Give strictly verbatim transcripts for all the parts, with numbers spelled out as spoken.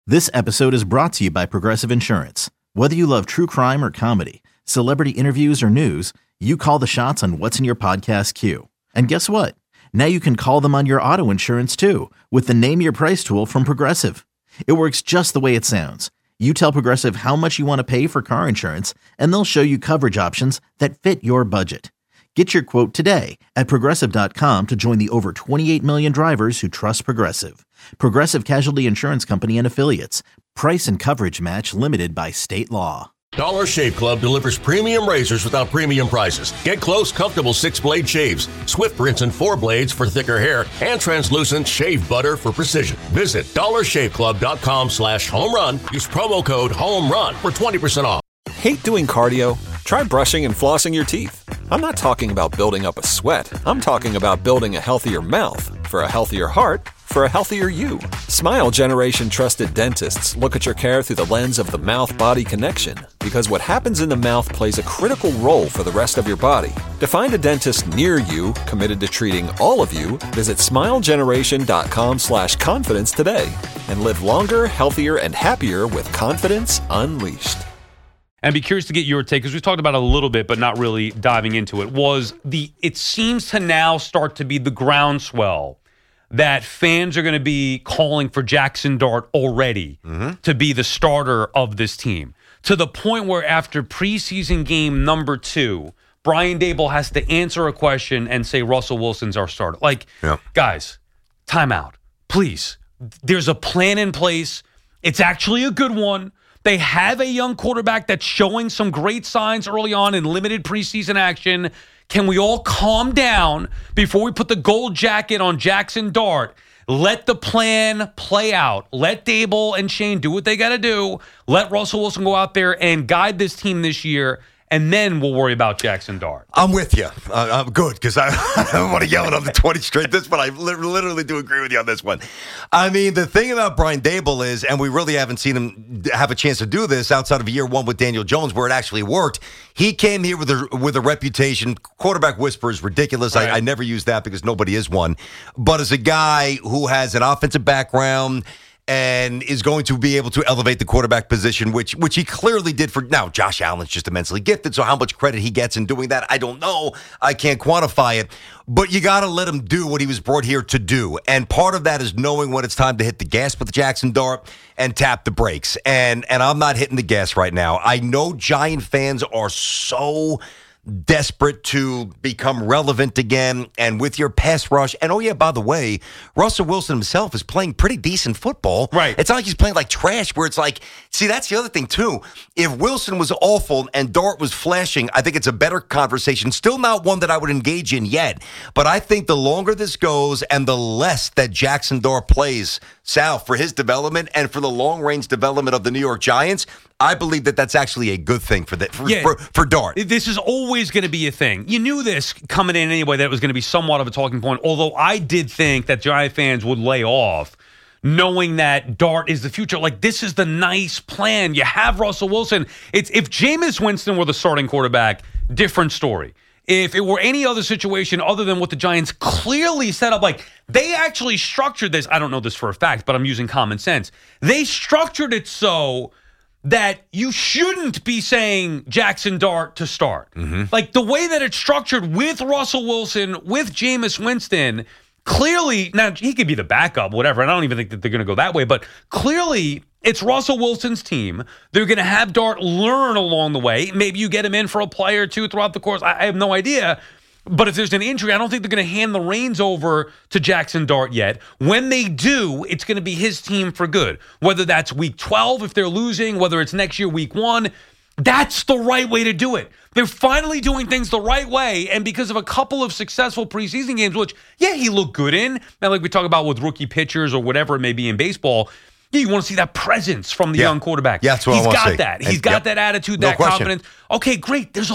This episode is brought to you by Progressive Insurance. Whether you love true crime or comedy, celebrity interviews or news, you call the shots on what's in your podcast queue. And guess what? Now you can call them on your auto insurance too with the Name Your Price tool from Progressive. It works just the way it sounds. You tell Progressive how much you want to pay for car insurance, and they'll show you coverage options that fit your budget. Get your quote today at Progressive dot com to join the over twenty-eight million drivers who trust Progressive. Progressive Casualty Insurance Company and Affiliates. Price and coverage match limited by state law. Dollar Shave Club delivers premium razors without premium prices. Get close, comfortable six-blade shaves, Swift rinse and four blades for thicker hair, and translucent shave butter for precision. Visit dollar shave club dot com slash home run. Use promo code HOMERUN for twenty percent off. Hate doing cardio? Try brushing and flossing your teeth. I'm not talking about building up a sweat. I'm talking about building a healthier mouth for a healthier heart for a healthier you. Smile Generation trusted dentists look at your care through the lens of the mouth-body connection, because what happens in the mouth plays a critical role for the rest of your body. To find a dentist near you committed to treating all of you, visit smile generation dot com slash confidence today and live longer, healthier, and happier with confidence unleashed. And be curious to get your take, because we talked about it a little bit, but not really diving into it, was the, it seems to now start to be the groundswell that fans are going to be calling for Jackson Dart already mm-hmm. to be the starter of this team. To the point where after preseason game number two, Brian Daboll has to answer a question and say Russell Wilson's our starter. Like, yeah. guys, timeout. Please. There's a plan in place. It's actually a good one. They have a young quarterback that's showing some great signs early on in limited preseason action. Can we all calm down before we put the gold jacket on Jackson Dart? Let the plan play out. Let Daboll and Shane do what they got to do. Let Russell Wilson go out there and guide this team this year, and then we'll worry about Jackson Dart. I'm with you. Uh, I'm good, because I, I don't want to yell it on the twenty straight this, but I li- literally do agree with you on this one. I mean, the thing about Brian Daboll is, and we really haven't seen him have a chance to do this outside of year one with Daniel Jones, where it actually worked. He came here with a with a reputation. Quarterback whisper is ridiculous. Right. I, I never use that because nobody is one. But as a guy who has an offensive background and is going to be able to elevate the quarterback position, which which he clearly did for now. Josh Allen's just immensely gifted, so how much credit he gets in doing that, I don't know. I can't quantify it. But you got to let him do what he was brought here to do. And part of that is knowing when it's time to hit the gas with Jackson Dart and tap the brakes. And, and I'm not hitting the gas right now. I know Giant fans are so desperate to become relevant again, and with your pass rush. And oh yeah, by the way, Russell Wilson himself is playing pretty decent football. Right. It's not like he's playing like trash, where it's like, see, that's the other thing too. If Wilson was awful and Dart was flashing, I think it's a better conversation. Still not one that I would engage in yet. But I think the longer this goes and the less that Jackson Dart plays, Sal, for his development and for the long-range development of the New York Giants, I believe that that's actually a good thing for the, for, yeah, for, for Dart. This is always going to be a thing. You knew this coming in anyway, that it was going to be somewhat of a talking point, although I did think that Giant fans would lay off knowing that Dart is the future. Like, this is the nice plan. You have Russell Wilson. It's if Jameis Winston were the starting quarterback, different story. If it were any other situation other than what the Giants clearly set up, like they actually structured this. I don't know this for a fact, but I'm using common sense. They structured it so that you shouldn't be saying Jackson Dart to start. Mm-hmm. Like the way that it's structured with Russell Wilson, with Jameis Winston, clearly, now he could be the backup, whatever, and I don't even think that they're going to go that way, but clearly it's Russell Wilson's team. They're going to have Dart learn along the way. Maybe you get him in for a play or two throughout the course. I, I have no idea. But if there's an injury, I don't think they're going to hand the reins over to Jackson Dart yet. When they do, it's going to be his team for good. Whether that's week twelve if they're losing, whether it's next year week one, that's the right way to do it. They're finally doing things the right way, and because of a couple of successful preseason games, which, yeah, he looked good in, and like we talk about with rookie pitchers or whatever it may be in baseball, yeah, you want to see that presence from the yeah. young quarterback. Yeah, that's what He's I want got to see. that. He's and, got yep. that attitude, no that question. confidence. Okay, great. There's a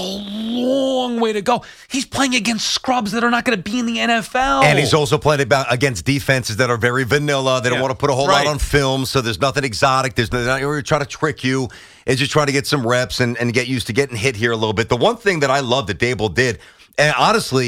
long way to go. He's playing against scrubs that are not going to be in the N F L. And he's also playing about against defenses that are very vanilla. They don't yeah. want to put a whole right. lot on film, so there's nothing exotic. There's no, they're trying to trick you. It's just trying to get some reps and, and get used to getting hit here a little bit. The one thing that I love that Daboll did, and honestly,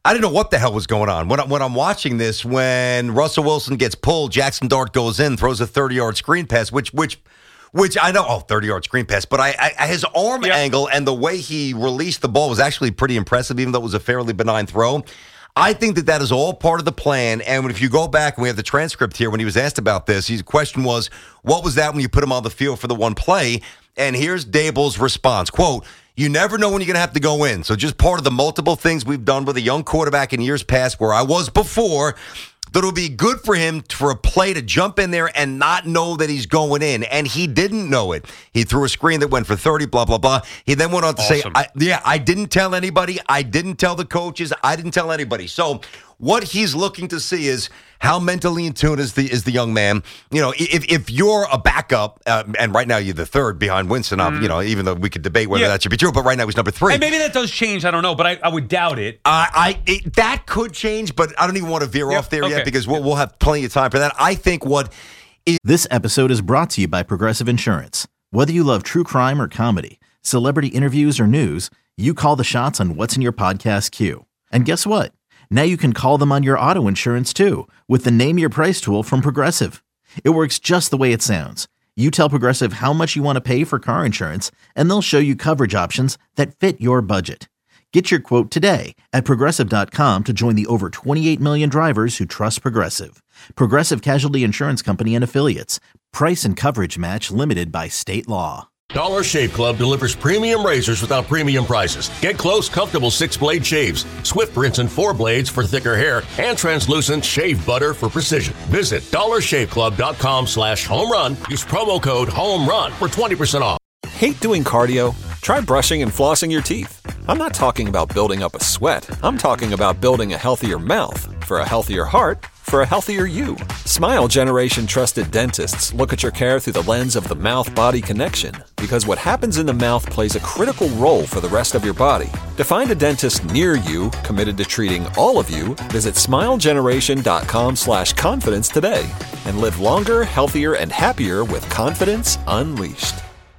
I didn't know what the hell was going on. When, I, when I'm watching this, when Russell Wilson gets pulled, Jackson Dart goes in, throws a thirty-yard screen pass, which which which I know, oh, thirty-yard screen pass, but I, I his arm yep. angle and the way he released the ball was actually pretty impressive, even though it was a fairly benign throw. I think that that is all part of the plan, and if you go back, and we have the transcript here, when he was asked about this, his question was, what was that when you put him on the field for the one play? And here's Daboll's response, quote, you never know when you're going to have to go in. So just part of the multiple things we've done with a young quarterback in years past where I was before, that it'll be good for him for a play to jump in there and not know that he's going in. And he didn't know it. He threw a screen that went for thirty, blah, blah, blah. He then went on to awesome. say, I, yeah, I didn't tell anybody. I didn't tell the coaches. I didn't tell anybody. So what he's looking to see is how mentally in tune is the is the young man. You know, if if you're a backup, uh, and right now you're the third behind Winston, mm. you know, even though we could debate whether yeah. that should be true, but right now he's number three. And maybe that does change. I don't know, but I, I would doubt it. Uh, I it, that could change, but I don't even want to veer yep. off there okay. yet because we'll, we'll have plenty of time for that. I think what is- This episode is brought to you by Progressive Insurance. Whether you love true crime or comedy, celebrity interviews or news, you call the shots on what's in your podcast queue. And guess what? Now you can call them on your auto insurance too with the Name Your Price tool from Progressive. It works just the way it sounds. You tell Progressive how much you want to pay for car insurance, and they'll show you coverage options that fit your budget. Get your quote today at Progressive dot com to join the over twenty-eight million drivers who trust Progressive. Progressive Casualty Insurance Company and Affiliates. Price and coverage match limited by state law. Dollar Shave Club delivers premium razors without premium prices. Get close, comfortable six-blade shaves, Swift rinse and four blades for thicker hair, and translucent shave butter for precision. Visit dollar shave club dot com slash home run. Use promo code HOMERUN for twenty percent off. Hate doing cardio? Try brushing and flossing your teeth. I'm not talking about building up a sweat. I'm talking about building a healthier mouth for a healthier heart for a healthier you. Smile Generation trusted dentists look at your care through the lens of the mouth-body connection because what happens in the mouth plays a critical role for the rest of your body. To find a dentist near you committed to treating all of you, visit smile generation dot com slash confidence today and live longer, healthier, and happier with confidence unleashed.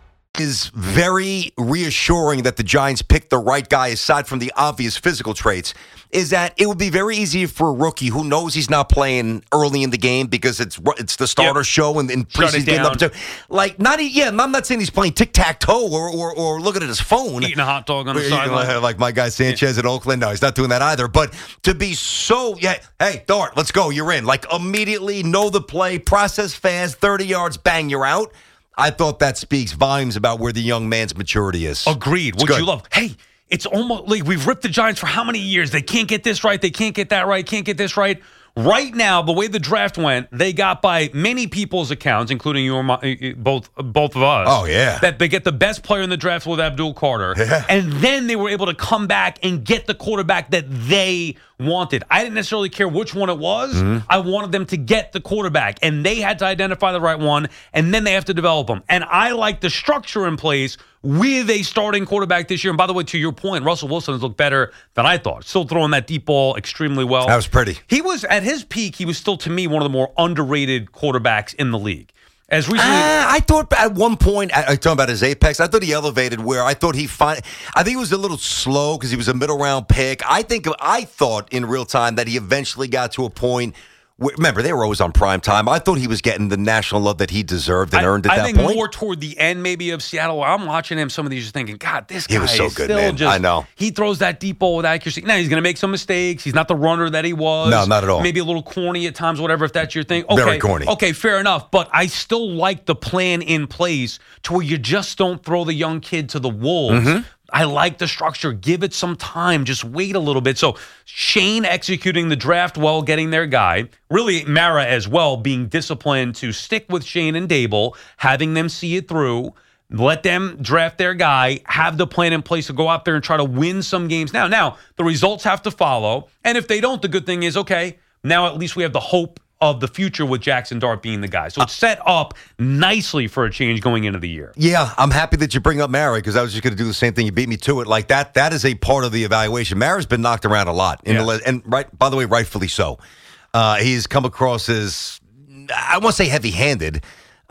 Is very reassuring that the Giants picked the right guy aside from the obvious physical traits is that it would be very easy for a rookie who knows he's not playing early in the game because it's it's the starter yep. show and, and preseason game up to like not yeah I'm not saying he's playing tic-tac-toe or, or or looking at his phone eating a hot dog on the sideline like my guy Sanchez yeah. at Oakland. No, he's not doing that either, but to be so yeah hey Dart, let's go, you're in, like immediately know the play, process fast, thirty yards, bang, you're out. I thought that speaks volumes about where the young man's maturity is. Agreed. Would you love? Hey, it's almost like we've ripped the Giants for how many years? They can't get this right. They can't get that right. Can't get this right. Right now, the way the draft went, they got by many people's accounts, including your both both of us. Oh yeah, that they get the best player in the draft with Abdul Carter, yeah. and then they were able to come back and get the quarterback that they wanted. I didn't necessarily care which one it was. Mm-hmm. I wanted them to get the quarterback, and they had to identify the right one, and then they have to develop them. And I like the structure in place with a starting quarterback this year. And by the way, to your point, Russell Wilson has looked better than I thought. Still throwing that deep ball extremely well. That was pretty. He was, at his peak, he was still, to me, one of the more underrated quarterbacks in the league. As recently, uh, I thought at one point, I, I talking about his apex, I thought he elevated where I thought he find, I think he was a little slow because he was a middle round pick. I think I thought in real time that he eventually got to a point. Remember, they were always on prime time. I thought he was getting the national love that he deserved and I, earned at I that think point. More toward the end, maybe, of Seattle. I'm watching him, some of these, just thinking, God, this guy he was so is good, still man. just, I know. He throws that deep ball with accuracy. Now, he's going to make some mistakes. He's not the runner that he was. No, not at all. Maybe a little corny at times, whatever, if that's your thing. Okay, Very corny. Okay, fair enough. But I still like the plan in place to where you just don't throw the young kid to the wolves. Mm-hmm. I like the structure. Give it some time. Just wait a little bit. So Shane executing the draft well, getting their guy. Really, Mara as well, being disciplined to stick with Shane and Daboll, having them see it through. Let them draft their guy, have the plan in place to go out there and try to win some games. Now, now the results have to follow. And if they don't, the good thing is, okay, now at least we have the hope of the future with Jackson Dart being the guy. So it's set up nicely for a change going into the year. Yeah, I'm happy that you bring up Mara because I was just going to do the same thing. You beat me to it. Like that, that is a part of the evaluation. Mara's been knocked around a lot. In yeah. the, and right, by the way, rightfully so. Uh, he's come across as, I won't say heavy-handed,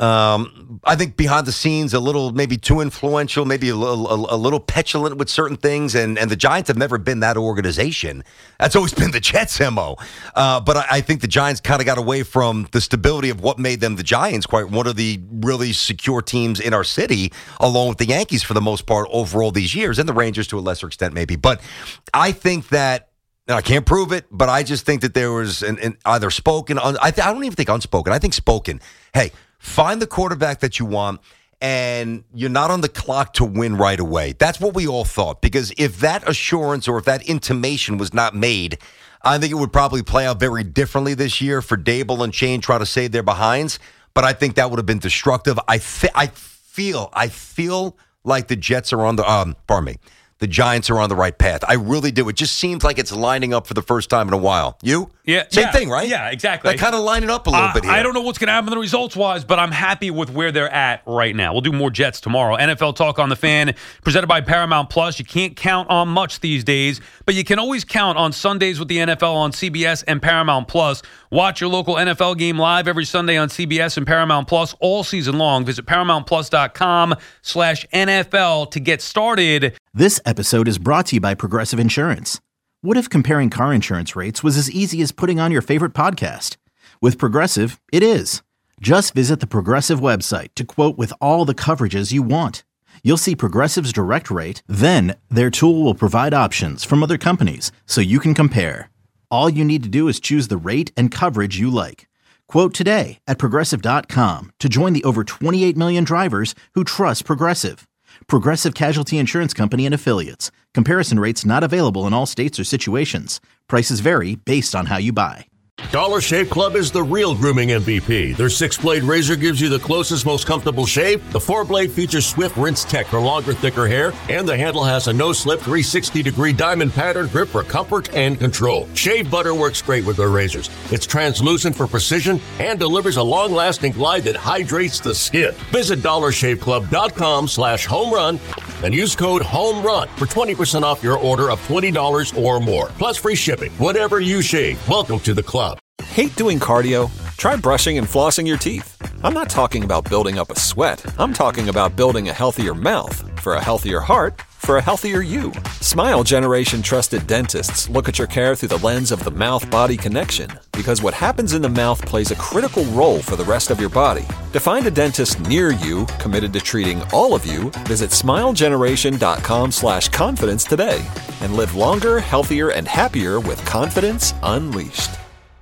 Um, I think behind the scenes, a little maybe too influential, maybe a little, a, a little petulant with certain things. And, and the Giants have never been that organization. That's always been the Jets' M O. Uh, but I, I think the Giants kind of got away from the stability of what made them the Giants, quite one of the really secure teams in our city, along with the Yankees for the most part over all these years, and the Rangers to a lesser extent maybe. But I think that, and I can't prove it, but I just think that there was an, an either spoken, un, I, th- I don't even think unspoken, I think spoken. Hey, find the quarterback that you want, and you're not on the clock to win right away. That's what we all thought, because if that assurance or if that intimation was not made, I think it would probably play out very differently this year for Dable and Shane trying to save their behinds. But I think that would have been destructive. I, fe- I feel, I feel like the Jets are on the, um, pardon me, the Giants are on the right path. I really do. It just seems like it's lining up for the first time in a while. You? Yeah. Same yeah, thing, right? Yeah, exactly. They're kind of lining up a little uh, bit here. I don't know what's going to happen the results-wise, but I'm happy with where they're at right now. We'll do more Jets tomorrow. N F L Talk on the Fan, presented by Paramount Plus. You can't count on much these days, but you can always count on Sundays with the N F L on C B S and Paramount Plus. Watch your local N F L game live every Sunday on C B S and Paramount Plus all season long. Visit ParamountPlus.com slash NFL to get started. This episode is brought to you by Progressive Insurance. What if comparing car insurance rates was as easy as putting on your favorite podcast? With Progressive, it is. Just visit the Progressive website to quote with all the coverages you want. You'll see Progressive's direct rate, then their tool will provide options from other companies so you can compare. All you need to do is choose the rate and coverage you like. Quote today at Progressive dot com to join the over twenty-eight million drivers who trust Progressive. Progressive Casualty Insurance Company and Affiliates. Comparison rates not available in all states or situations. Prices vary based on how you buy. Dollar Shave Club is the real grooming M V P. Their six-blade razor gives you the closest, most comfortable shave. The four-blade features Swift Rinse Tech for longer, thicker hair. And the handle has a no-slip three sixty degree diamond pattern grip for comfort and control. Shave butter works great with their razors. It's translucent for precision and delivers a long-lasting glide that hydrates the skin. Visit Dollar Shave Club dot com slash home run and use code HOMERUN for twenty percent off your order of twenty dollars or more. Plus free shipping. Whatever you shave, welcome to the club. Hate doing cardio? Try brushing and flossing your teeth. I'm not talking about building up a sweat. I'm talking about building a healthier mouth. For a healthier heart, for a healthier you. Smile Generation trusted dentists look at your care through the lens of the mouth-body connection, because what happens in the mouth plays a critical role for the rest of your body. To find a dentist near you committed to treating all of you, visit smilegeneration.com slash confidence today and live longer, healthier, and happier with confidence unleashed.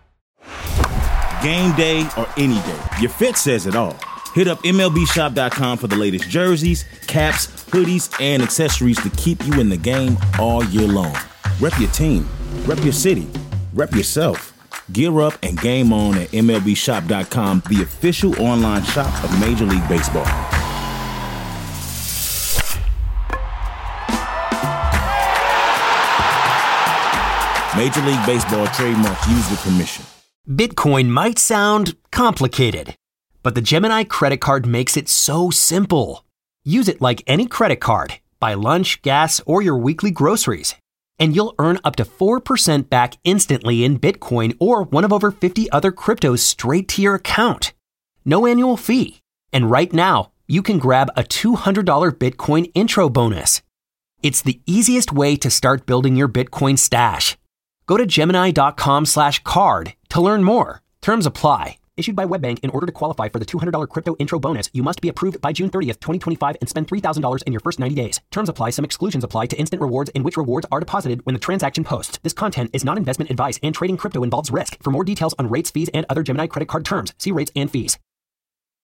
Game day or any day, your fit says it all. Hit up M L B shop dot com for the latest jerseys, caps, hoodies, and accessories to keep you in the game all year long. Rep your team, rep your city, rep yourself. Gear up and game on at M L B shop dot com, the official online shop of Major League Baseball. Major League Baseball trademarks used with permission. Bitcoin might sound complicated, but the Gemini credit card makes it so simple. Use it like any credit card. Buy lunch, gas, or your weekly groceries, and you'll earn up to four percent back instantly in Bitcoin or one of over fifty other cryptos straight to your account. No annual fee. And right now, you can grab a two hundred dollars Bitcoin intro bonus. It's the easiest way to start building your Bitcoin stash. Go to Gemini.com slash card to learn more. Terms apply. Issued by WebBank. In order to qualify for the two hundred dollars crypto intro bonus, you must be approved by June thirtieth, twenty twenty-five and spend three thousand dollars in your first ninety days. Terms apply. Some exclusions apply to instant rewards in which rewards are deposited when the transaction posts. This content is not investment advice and trading crypto involves risk. For more details on rates, fees, and other Gemini credit card terms, see rates and fees.